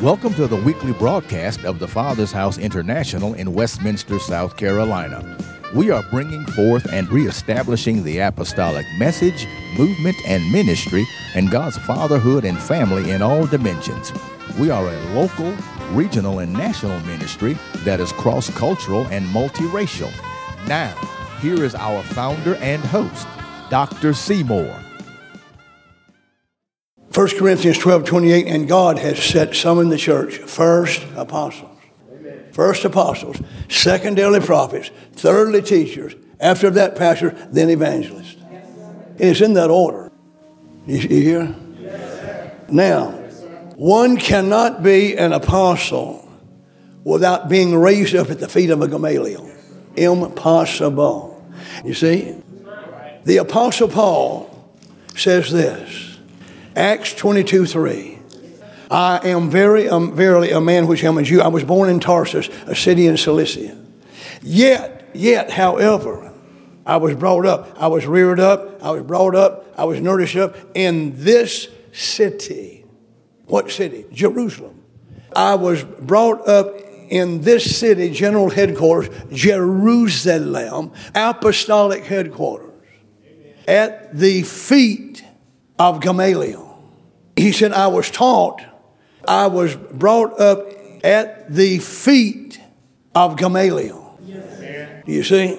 Welcome to the weekly broadcast of the Father's House International in Westminster, South Carolina. We are bringing forth and reestablishing the apostolic message, movement, and ministry and God's fatherhood and family in all dimensions. We are a local, regional, and national ministry that is cross-cultural and multiracial. Now, here is our founder and host, Dr. Seymour. 1 Corinthians 12:28, and God has set some in the church, first apostles. Amen. First apostles, secondarily prophets, thirdly teachers, after that pastor, then evangelists. Yes, it's in that order. You hear? Yes, now, one cannot be an apostle without being raised up at the feet of a Gamaliel. Impossible. You see? The Apostle Paul says this. Acts 22:3. I am verily a man which am a Jew. I was born in Tarsus, a city in Cilicia. Yet, however, I was brought up, I was reared up, I was brought up, I was nourished up in this city. What city? Jerusalem. I was brought up in this city, general headquarters, Jerusalem, apostolic headquarters, at the feet of Gamaliel. He said, I was taught, I was brought up at the feet of Gamaliel. Yes. You see?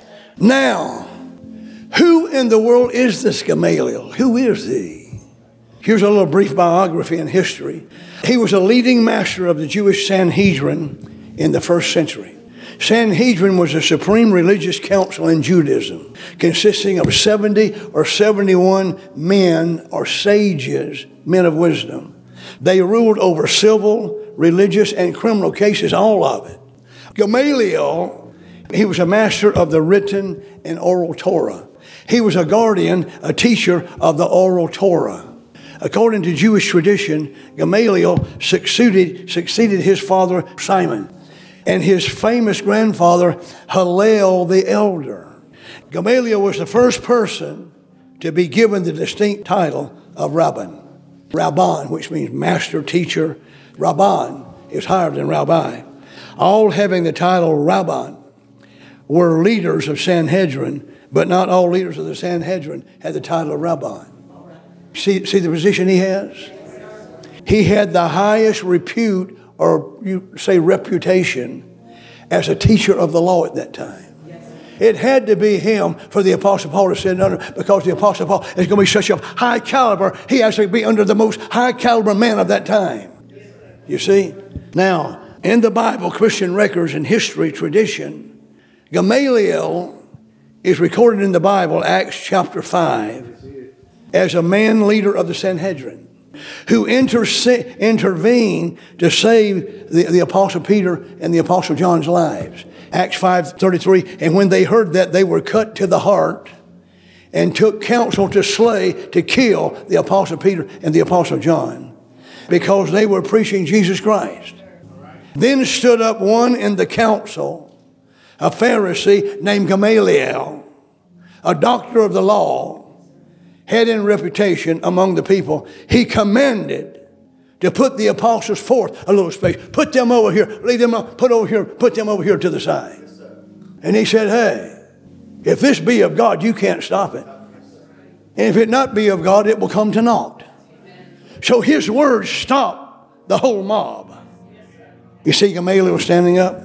Now, who in the world is this Gamaliel? Who is he? Here's a little brief biography and history. He was a leading master of the Jewish Sanhedrin in the first century. Sanhedrin was a supreme religious council in Judaism, consisting of 70 or 71 men or sages, men of wisdom. They ruled over civil, religious, and criminal cases, all of it. Gamaliel, he was a master of the written and oral Torah. He was a guardian, a teacher of the oral Torah. According to Jewish tradition, Gamaliel succeeded his father Simon and his famous grandfather Hillel the elder. Gamaliel was the first person to be given the distinct title of Rabban. Rabban, which means master, teacher. Rabban is higher than rabbi. All having the title Rabban were leaders of Sanhedrin, but not all leaders of the Sanhedrin had the title of Rabban. See the position he has? He had the highest repute, or you say reputation, as a teacher of the law at that time. It had to be him for the Apostle Paul to sit under, because the Apostle Paul is going to be such a high caliber. He has to be under the most high caliber man of that time. You see? Now, in the Bible, Christian records and history tradition, Gamaliel is recorded in the Bible, Acts chapter 5, as a man leader of the Sanhedrin, who intervened to save the Apostle Peter and the Apostle John's lives. Acts 5:33, and when they heard that, they were cut to the heart and took counsel to kill the Apostle Peter and the Apostle John, because they were preaching Jesus Christ. Then stood up one in the council, a Pharisee named Gamaliel, a doctor of the law, head in reputation among the people. He commanded to put the apostles forth a little space. Put them over here. Leave them up. Put them over here to the side. Yes, and he said, hey, if this be of God, you can't stop it. And if it not be of God, it will come to naught. So his words stopped the whole mob. You see Gamaliel standing up?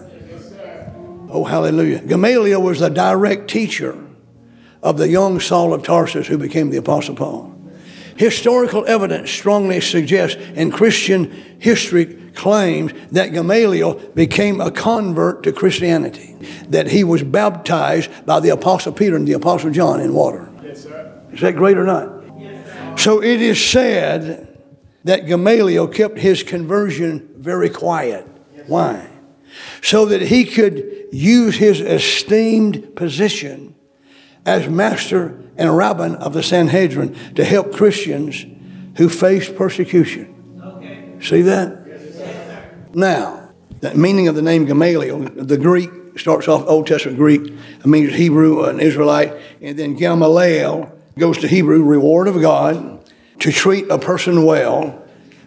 Oh, hallelujah. Gamaliel was the direct teacher of the young Saul of Tarsus who became the Apostle Paul. Historical evidence strongly suggests, and Christian history claims, that Gamaliel became a convert to Christianity, that he was baptized by the Apostle Peter and the Apostle John in water. Yes, sir. Is that great or not? Yes, so it is said that Gamaliel kept his conversion very quiet. Yes. Why? So that he could use his esteemed position as master and Rabban of the Sanhedrin to help Christians who faced persecution. Okay. See that? Yes. Now, the meaning of the name Gamaliel, the Greek starts off Old Testament Greek. It means Hebrew, an Israelite. And then Gamaliel goes to Hebrew, reward of God, to treat a person well,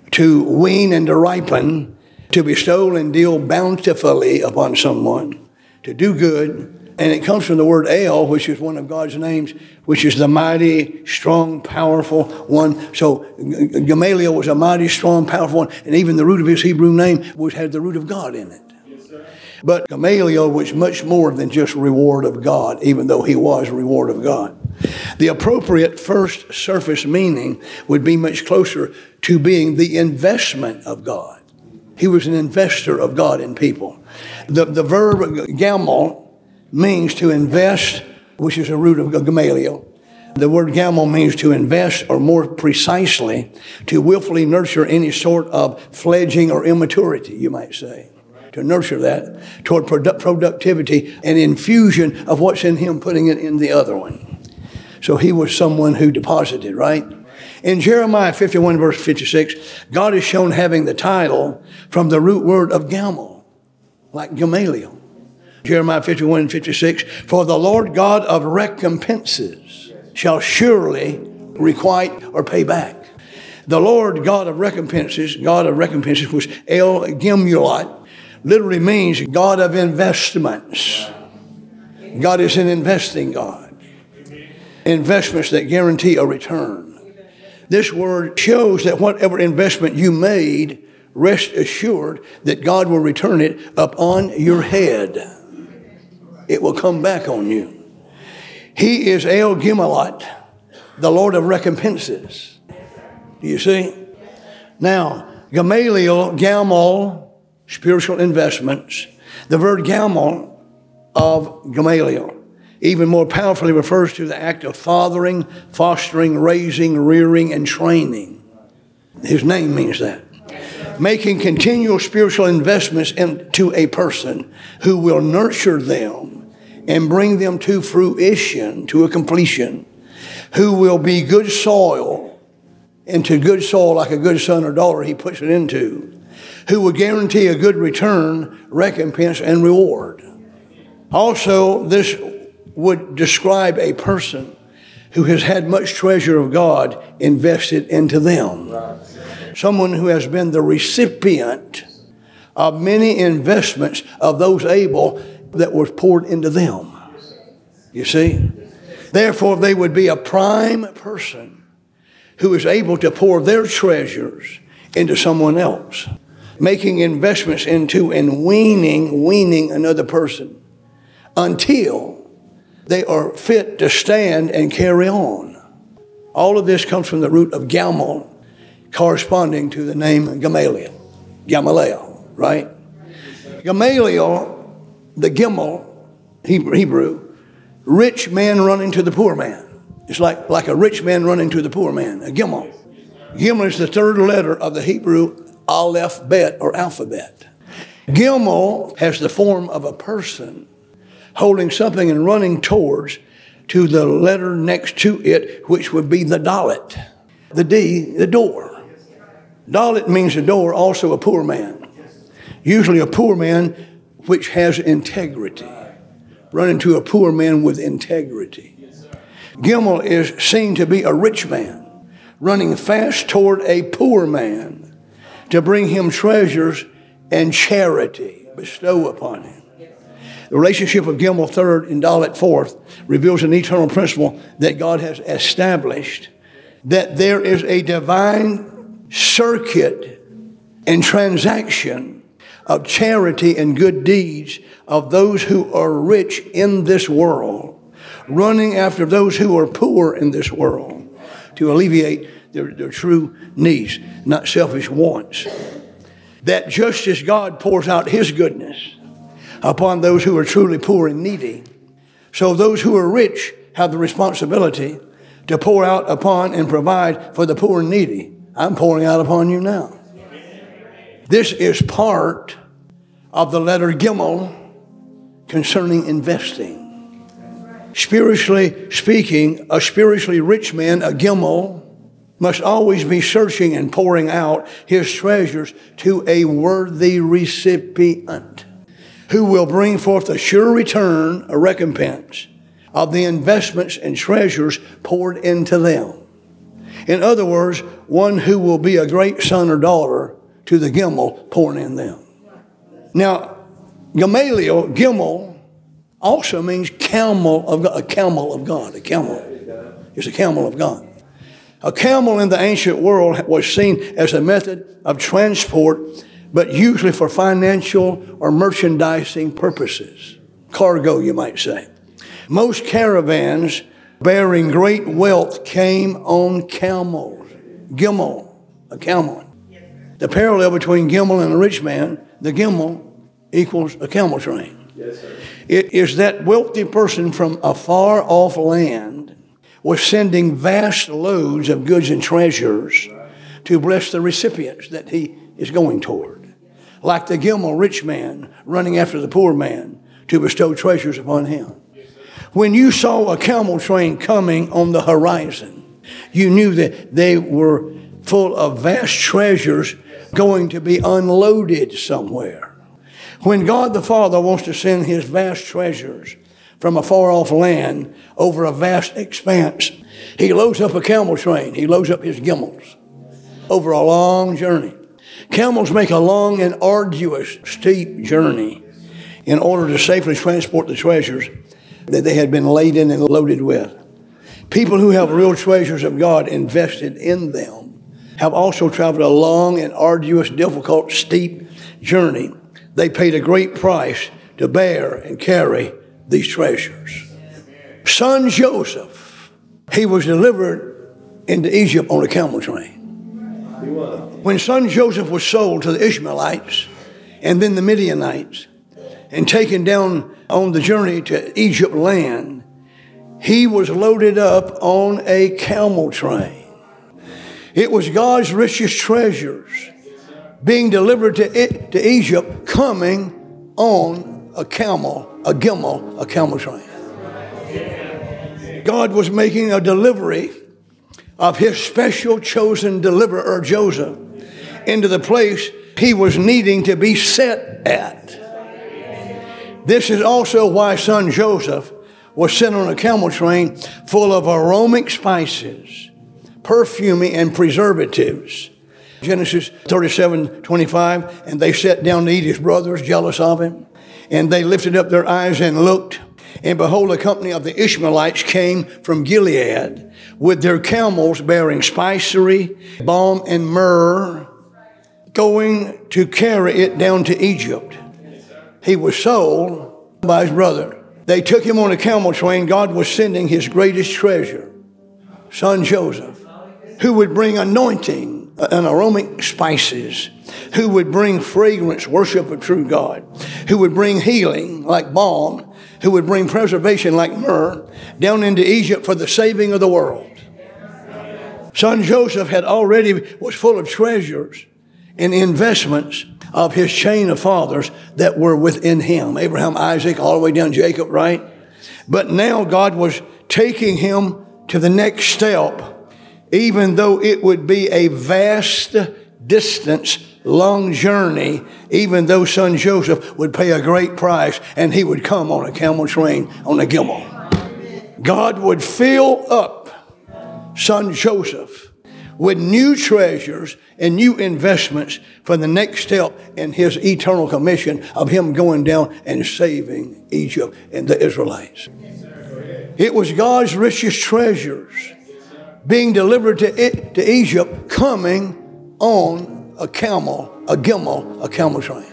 to wean and to ripen, to bestow and deal bountifully upon someone, to do good. And it comes from the word El, which is one of God's names, which is the mighty, strong, powerful one. So Gamaliel was a mighty, strong, powerful one. And even the root of his Hebrew name had the root of God in it. Yes, sir. But Gamaliel was much more than just reward of God, even though he was reward of God. The appropriate first surface meaning would be much closer to being the investment of God. He was an investor of God in people. The verb gamal means to invest, which is a root of Gamaliel. The word gamal means to invest, or more precisely, to willfully nurture any sort of fledging or immaturity, you might say. To nurture that toward productivity and infusion of what's in him, putting it in the other one. So he was someone who deposited, right? In Jeremiah 51, verse 56, God is shown having the title from the root word of gamal, like Gamaliel. Jeremiah 51 and 56, for the Lord God of recompenses shall surely requite or pay back. The Lord God of recompenses was El Gimulot, literally means God of investments. God is an investing God. Investments that guarantee a return. This word shows that whatever investment you made, rest assured that God will return it upon your head. It will come back on you. He is El Gimulot, the Lord of recompenses. Do you see? Now, Gamaliel, gamal, spiritual investments. The word gamal of Gamaliel even more powerfully refers to the act of fathering, fostering, raising, rearing, and training. His name means that. Making continual spiritual investments into a person who will nurture them and bring them to fruition, to a completion, who will be good soil, into good soil like a good son or daughter he puts it into, who will guarantee a good return, recompense, and reward. Also, this would describe a person who has had much treasure of God invested into them. Someone who has been the recipient of many investments of those able that was poured into them. You see? Therefore, they would be a prime person who is able to pour their treasures into someone else, making investments into and weaning another person until they are fit to stand and carry on. All of this comes from the root of gamal, corresponding to the name Gamaliel, right? Gamaliel, the Gimel, Hebrew, rich man running to the poor man. It's like a rich man running to the poor man, a Gimel. Gimel is the third letter of the Hebrew Aleph Bet or alphabet. Gimel has the form of a person holding something and running towards to the letter next to it, which would be the Dalet. The D, the door. Dalet means a door, also a poor man. Usually a poor man which has integrity. Running to a poor man with integrity. Gimel is seen to be a rich man, running fast toward a poor man to bring him treasures and charity, bestow upon him. The relationship of Gimel third and Dalet fourth reveals an eternal principle that God has established, that there is a divine circuit and transaction of charity and good deeds of those who are rich in this world, running after those who are poor in this world to alleviate their true needs, not selfish wants. That just as God pours out his goodness upon those who are truly poor and needy, so those who are rich have the responsibility to pour out upon and provide for the poor and needy. I'm pouring out upon you now. This is part of the letter Gimel concerning investing. Spiritually speaking, a spiritually rich man, a Gimel, must always be searching and pouring out his treasures to a worthy recipient who will bring forth a sure return, a recompense of the investments and treasures poured into them. In other words, one who will be a great son or daughter to the Gimel born in them. Now, Gamaliel, Gimel, also means camel of God, a camel of God. A camel. It's a camel of God. A camel in the ancient world was seen as a method of transport, but usually for financial or merchandising purposes. Cargo, you might say. Most caravans bearing great wealth came on camels. Gimel, a camel. The parallel between Gimel and a rich man, the Gimel equals a camel train. Yes, sir. It is that wealthy person from a far off land was sending vast loads of goods and treasures to bless the recipients that he is going toward. Like the Gimel rich man running after the poor man to bestow treasures upon him. When you saw a camel train coming on the horizon, you knew that they were full of vast treasures going to be unloaded somewhere. When God the Father wants to send his vast treasures from a far-off land over a vast expanse, he loads up a camel train. He loads up his Gimels over a long journey. Camels make a long and arduous, steep journey in order to safely transport the treasures that they had been laden and loaded with. People who have real treasures of God invested in them have also traveled a long and arduous, difficult, steep journey. They paid a great price to bear and carry these treasures. Son Joseph, he was delivered into Egypt on a camel train. When son Joseph was sold to the Ishmaelites and then the Midianites and taken down on the journey to Egypt land, he was loaded up on a camel train. It was God's richest treasures being delivered to Egypt, coming on a camel, a Gimel, a camel train. God was making a delivery of his special chosen deliverer, Joseph, into the place he was needing to be set at. This is also why son Joseph was sent on a camel train full of aromatic spices, perfuming, and preservatives. Genesis 37:25, and they sat down to eat. His brothers, jealous of him, and they lifted up their eyes and looked, and behold, a company of the Ishmaelites came from Gilead with their camels bearing spicery, balm, and myrrh, going to carry it down to Egypt. He was sold by his brother. They took him on a camel train. God was sending his greatest treasure, son Joseph, who would bring anointing and aromatic spices, who would bring fragrance, worship of true God, who would bring healing like balm, who would bring preservation like myrrh, down into Egypt for the saving of the world. Son Joseph was full of treasures and investments of his chain of fathers that were within him. Abraham, Isaac, all the way down Jacob, right? But now God was taking him to the next step, even though it would be a vast distance, long journey, even though son Joseph would pay a great price and he would come on a camel train on a Gimel. God would fill up son Joseph with new treasures and new investments for the next step in his eternal commission of him going down and saving Egypt and the Israelites. It was God's richest treasures being delivered to Egypt, coming on a camel, a Gimel, a camel train.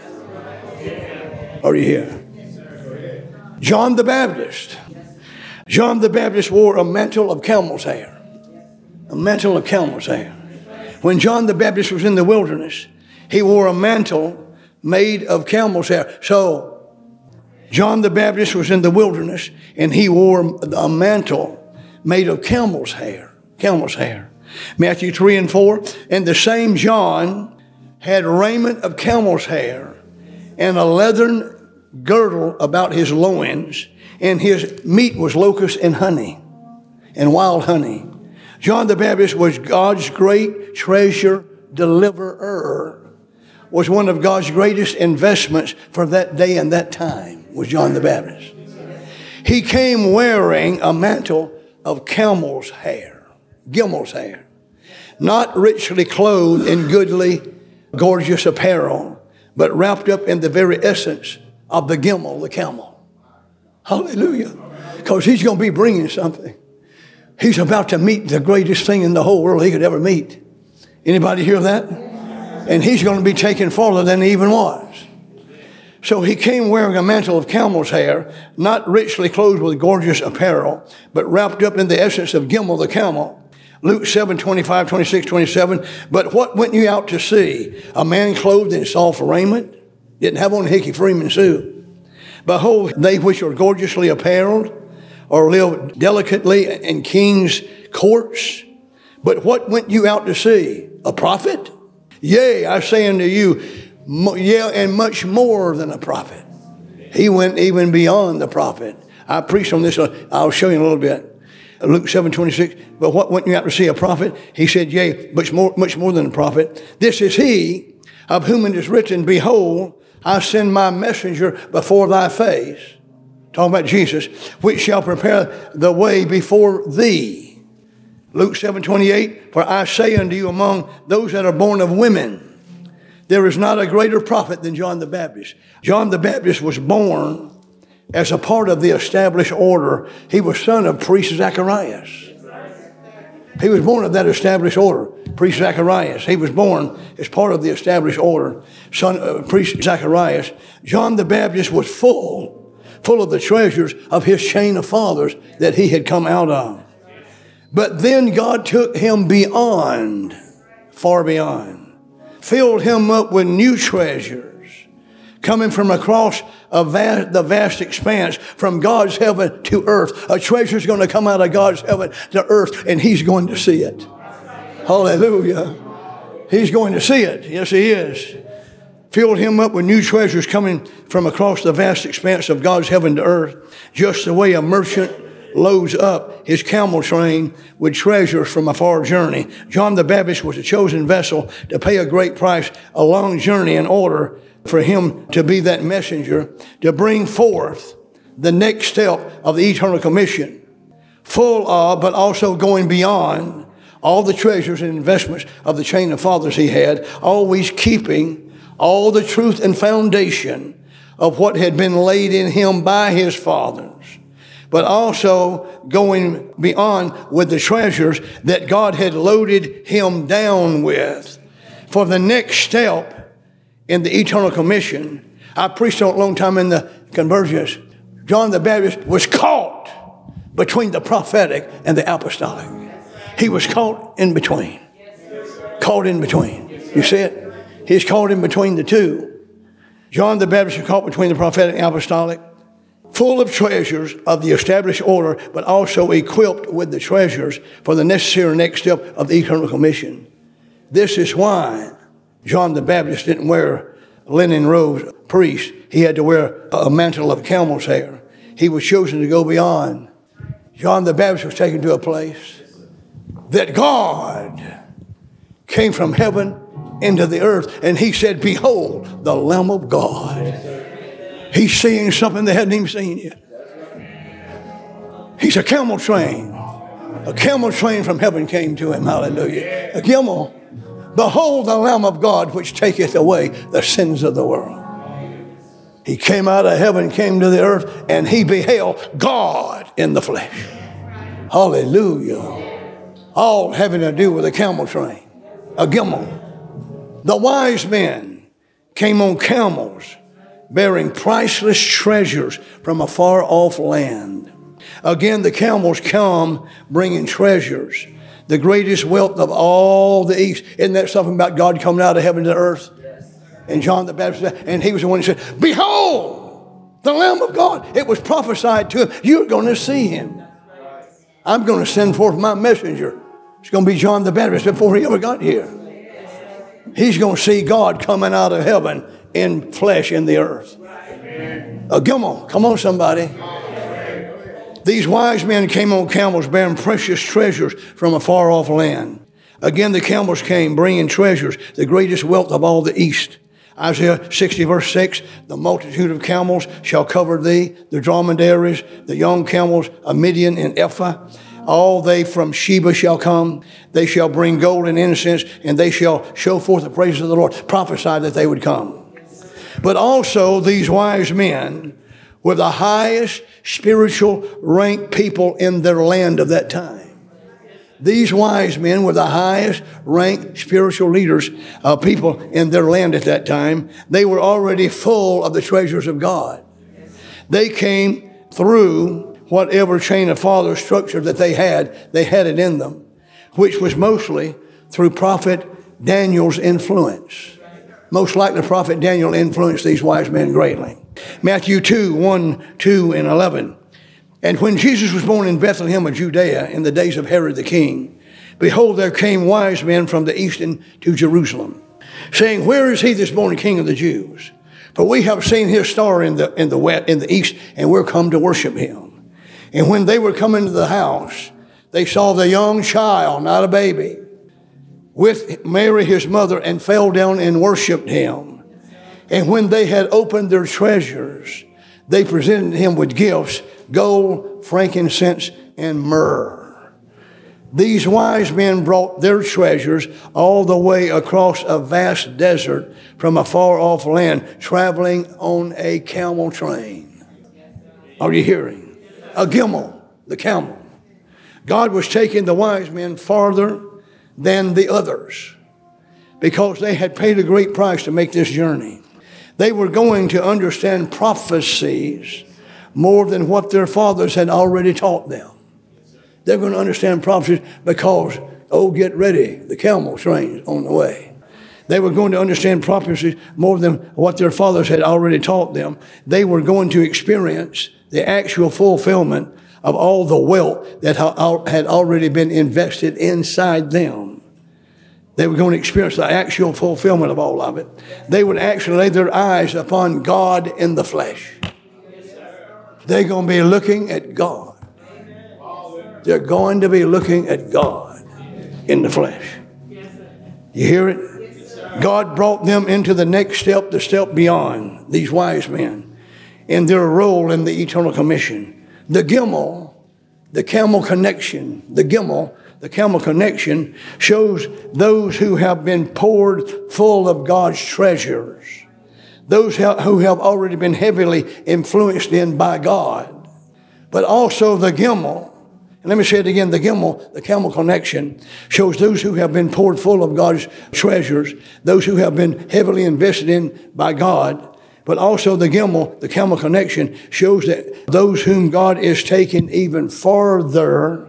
Are you here? John the Baptist. John the Baptist wore a mantle of camel's hair. A mantle of camel's hair. When John the Baptist was in the wilderness, he wore a mantle made of camel's hair. So John the Baptist was in the wilderness and he wore a mantle made of camel's hair. Camel's hair. Matthew 3:4, and the same John had raiment of camel's hair and a leathern girdle about his loins, and his meat was locusts and honey and wild honey. John the Baptist was God's great treasure deliverer, was one of God's greatest investments for that day and that time, was John the Baptist. He came wearing a mantle of camel's hair. Gimel's hair. not richly clothed in goodly, gorgeous apparel, but wrapped up in the very essence of the gimel, the camel. Hallelujah. Because he's going to be bringing something. He's about to meet the greatest thing in the whole world he could ever meet. Anybody hear that? And he's going to be taken farther than he even was. So he came wearing a mantle of camel's hair, not richly clothed with gorgeous apparel, but wrapped up in the essence of Gimel the camel. Luke 7, 25, 26, 27. But what went you out to see? A man clothed in soft raiment? Didn't have on a Hickey Freeman suit. Behold, they which are gorgeously apparelled or live delicately in king's courts. But what went you out to see? A prophet? Yea, I say unto you, and much more than a prophet. He went even beyond the prophet. I preached on this. I'll show you in a little bit. Luke 7, 26. But what went you out to see? A prophet? He said, yea, much more than a prophet. This is he of whom it is written, behold, I send my messenger before thy face. Talking about Jesus, which shall prepare the way before thee. Luke 7, 28. For I say unto you, among those that are born of women, there is not a greater prophet than John the Baptist. John the Baptist was born as a part of the established order. He was son of priest Zacharias. He was born of that established order, priest Zacharias. He was born as part of the established order, son of priest Zacharias. John the Baptist was full of the treasures of his chain of fathers that he had come out of. But then God took him beyond, far beyond. Filled him up with new treasures coming from across the vast expanse from God's heaven to earth. A treasure is going to come out of God's heaven to earth, and he's going to see it. Hallelujah. He's going to see it. Yes, he is. Filled him up with new treasures coming from across the vast expanse of God's heaven to earth, just the way a merchant loads up his camel train with treasures from a far journey. John the Baptist was a chosen vessel to pay a great price, a long journey, in order for him to be that messenger, to bring forth the next step of the eternal commission, full of, but also going beyond all the treasures and investments of the chain of fathers he had, always keeping all the truth and foundation of what had been laid in him by his fathers, but also going beyond with the treasures that God had loaded him down with for the next step in the eternal commission. I preached on it a long time in the convergence. John the Baptist was caught between the prophetic and the apostolic. He was caught in between. Caught in between. You see it? He's caught in between the two. John the Baptist was caught between the prophetic and apostolic, full of treasures of the established order, but also equipped with the treasures for the necessary next step of the eternal commission. This is why John the Baptist didn't wear linen robes, priest. He had to wear a mantle of camel's hair. He was chosen to go beyond. John the Baptist was taken to a place that God came from heaven into the earth, and he said, behold, the Lamb of God. He's seeing something they hadn't even seen yet. He's a camel train. A camel train from heaven came to him. Hallelujah. A camel. Behold the Lamb of God, which taketh away the sins of the world. He came out of heaven, came to the earth, and he beheld God in the flesh. Hallelujah. All having to do with a camel train. A gimel. The wise men came on camels, bearing priceless treasures from a far off land. Again, the camels come bringing treasures, the greatest wealth of all the east. Isn't that something about God coming out of heaven to earth? Yes. And John the Baptist, and he was the one who said, behold, the Lamb of God. It was prophesied to him, you're going to see him. I'm going to send forth my messenger. It's going to be John the Baptist before he ever got here. He's going to see God coming out of heaven in flesh in the earth. Come on somebody. These wise men came on camels bearing precious treasures from a far off land. Again, the camels came bringing treasures, the greatest wealth of all the east. Isaiah 60 verse 6, the multitude of camels shall cover thee, the dromedaries, the young camels of Midian and Ephah. All they from Sheba shall come. They shall bring gold and incense, and they shall show forth the praises of the Lord. Prophesy that they would come. But also these wise men were the highest spiritual ranked people in their land of that time. These wise men were the highest ranked spiritual leaders of people in their land at that time. They were already full of the treasures of God. They came through whatever chain of father structure that they had it in them, which was mostly through Prophet Daniel's influence. Most likely Prophet Daniel influenced these wise men greatly. Matthew 2, 1, 2, and 11. And when Jesus was born in Bethlehem of Judea in the days of Herod the king, behold, there came wise men from the east to Jerusalem, saying, where is he that's born King of the Jews? For we have seen his star in the east, and we're come to worship him. And when they were come into the house, they saw the young child, not a baby, with Mary his mother, and fell down and worshiped him. And when they had opened their treasures, they presented him with gifts, gold, frankincense, and myrrh. These wise men brought their treasures all the way across a vast desert from a far off land, traveling on a camel train. Are you hearing? A gimel, the camel. God was taking the wise men farther than the others because they had paid a great price to make this journey. They were going to understand prophecies more than what their fathers had already taught them. They're going to understand prophecies because, get ready, the camel train's on the way. They were going to understand prophecies more than what their fathers had already taught them. They were going to experience the actual fulfillment of all the wealth that had already been invested inside them. They were going to experience the actual fulfillment of all of it. They would actually lay their eyes upon God in the flesh. They're going to be looking at God. They're going to be looking at God in the flesh. You hear it? God brought them into the next step, the step beyond, these wise men, in their role in the eternal commission. The gimel, the camel connection, the camel connection shows those who have been poured full of God's treasures. Those who have already been heavily influenced in by God. But also the gimel, and let me say it again, the camel connection, shows those who have been poured full of God's treasures, those who have been heavily invested in by God. But also the camel connection, shows that those whom God is taking even farther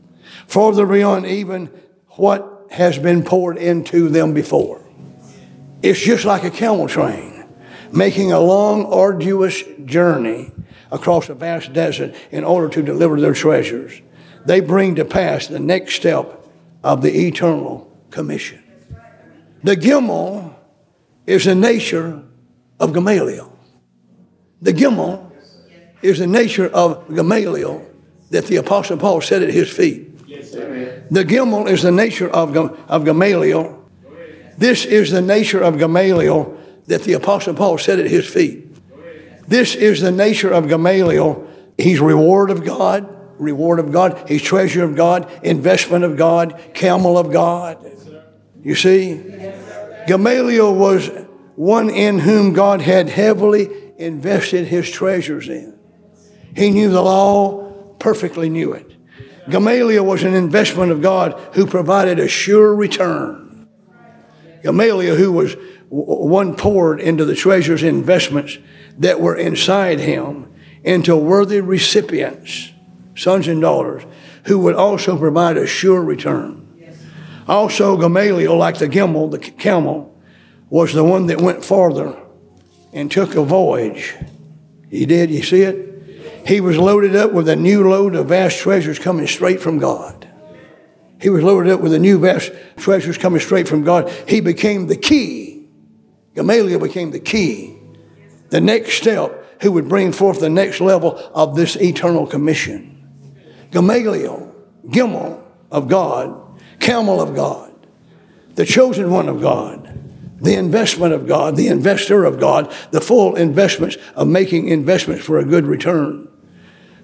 beyond even what has been poured into them before. It's just like a camel train, making a long, arduous journey across a vast desert in order to deliver their treasures. They bring to pass the next step of the eternal commission. The gimel is the nature of Gamaliel. The gimel is the nature of Gamaliel that the Apostle Paul set at his feet. The gimel is the nature of Gamaliel. This is the nature of Gamaliel that the Apostle Paul set at his feet. This is the nature of Gamaliel. He's reward of God. He's treasure of God, investment of God, camel of God. You see? Gamaliel was one in whom God had heavily invested his treasures in. He knew the law, perfectly knew it. Gamaliel was an investment of God who provided a sure return. Gamaliel, who was one poured into the treasures and investments that were inside him, into worthy recipients, sons and daughters, who would also provide a sure return. Also, Gamaliel, like the camel, was the one that went farther and took a voyage. He did, you see it? He was loaded up with a new load of vast treasures coming straight from God. He was loaded up with a new vast treasures coming straight from God. He became the key. Gamaliel became the key. The next step, who would bring forth the next level of this eternal commission. Gamaliel, gimel of God, camel of God, the chosen one of God, the investment of God, the investor of God, the full investments of making investments for a good return.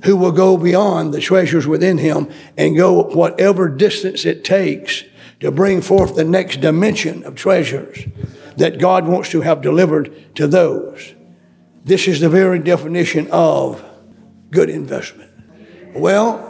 who will go beyond the treasures within him and go whatever distance it takes to bring forth the next dimension of treasures that God wants to have delivered to those. This is the very definition of good investment. Well,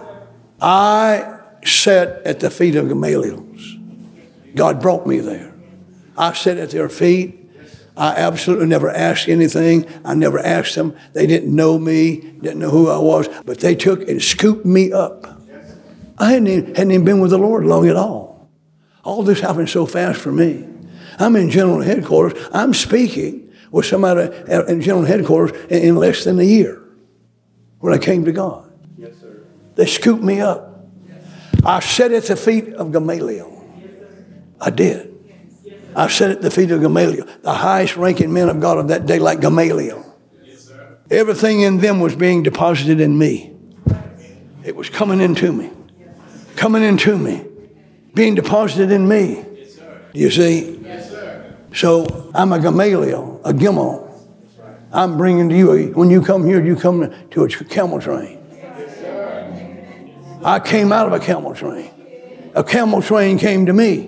I sat at the feet of Gamaliel's. God brought me there. I sat at their feet. I absolutely never asked anything. I never asked them. They didn't know me, didn't know who I was, but they took and scooped me up. I hadn't even been with the Lord long at all. All this happened so fast for me. I'm in general headquarters. I'm speaking with somebody in general headquarters in less than a year when I came to God. Yes, sir. They scooped me up. I sat at the feet of Gamaliel. I did. I sat at the feet of Gamaliel, the highest ranking men of God of that day, like Gamaliel. Yes, sir. Everything in them was being deposited in me. It was coming into me. Coming into me. Being deposited in me. Yes, sir. Do you see? Yes, sir. So I'm a Gamaliel, a Gimel. I'm bringing to you, when you come here, you come to a camel train. Yes, sir. I came out of a camel train. A camel train came to me.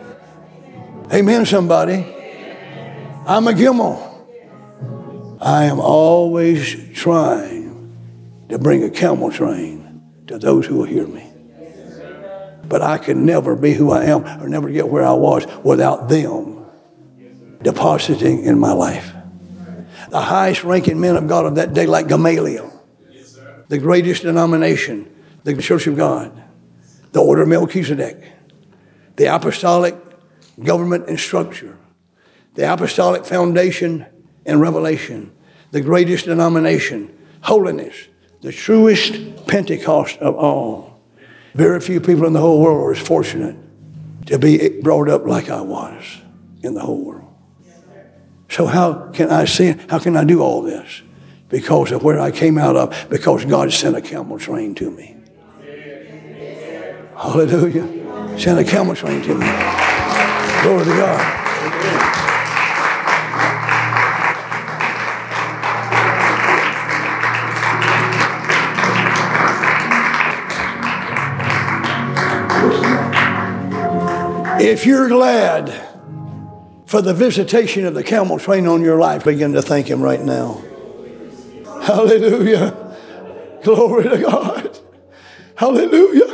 Amen, somebody. I'm a Gimel. I am always trying to bring a camel train to those who will hear me. But I can never be who I am or never get where I was without them depositing in my life. The highest ranking men of God of that day, like Gamaliel, the greatest denomination, the Church of God, the Order of Melchizedek, the apostolic government and structure, the apostolic foundation and revelation, the greatest denomination, holiness, the truest Pentecost of all. Very few people in the whole world are as fortunate to be brought up like I was in the whole world. So how can I sin? How can I do all this? Because of where I came out of, because God sent a camel train to me. Hallelujah. Sent a camel train to me. Glory to God. If you're glad for the visitation of the camel train on your life, begin to thank him right now. Hallelujah. Glory to God. Hallelujah.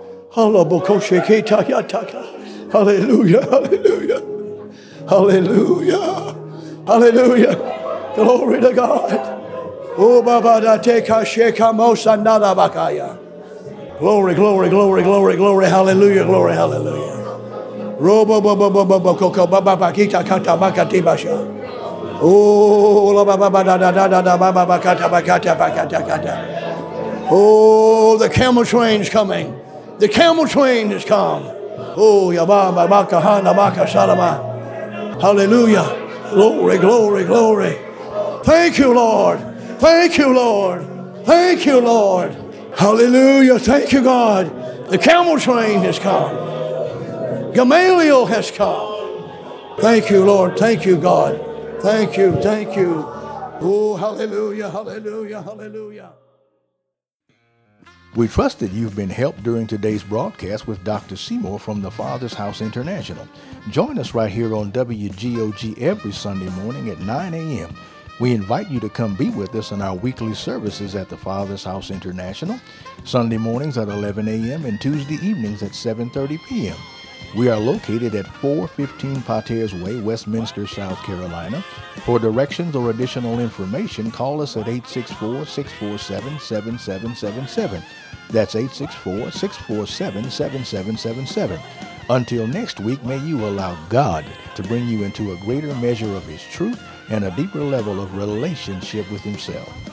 Hallelujah, hallelujah, hallelujah, hallelujah. Glory to God. Oh, Baba da teka sheka mosandada bakaya. Glory, glory, glory, glory, glory, hallelujah, glory, hallelujah. Robo baba baba baba baba bakita kata bakati basha. Oh, la baba da da da da da baba bakata bakata bakata kata. Oh, the camel train's coming. The camel train has come. Oh, Yababa Baka Hana Baka Salama. Hallelujah. Glory, glory, glory. Thank you, Lord. Thank you, Lord. Thank you, Lord. Hallelujah. Thank you, God. The camel train has come. Gamaliel has come. Thank you, Lord. Thank you, God. Thank you. Thank you. Oh, hallelujah. Hallelujah. Hallelujah. We trust that you've been helped during today's broadcast with Dr. Seymour from the Father's House International. Join us right here on WGOG every Sunday morning at 9 a.m. We invite you to come be with us in our weekly services at the Father's House International, Sunday mornings at 11 a.m. and Tuesday evenings at 7:30 p.m. We are located at 415 Pateers Way, Westminster, South Carolina. For directions or additional information, call us at 864-647-7777. That's 864-647-7777. Until next week, may you allow God to bring you into a greater measure of His truth and a deeper level of relationship with Himself.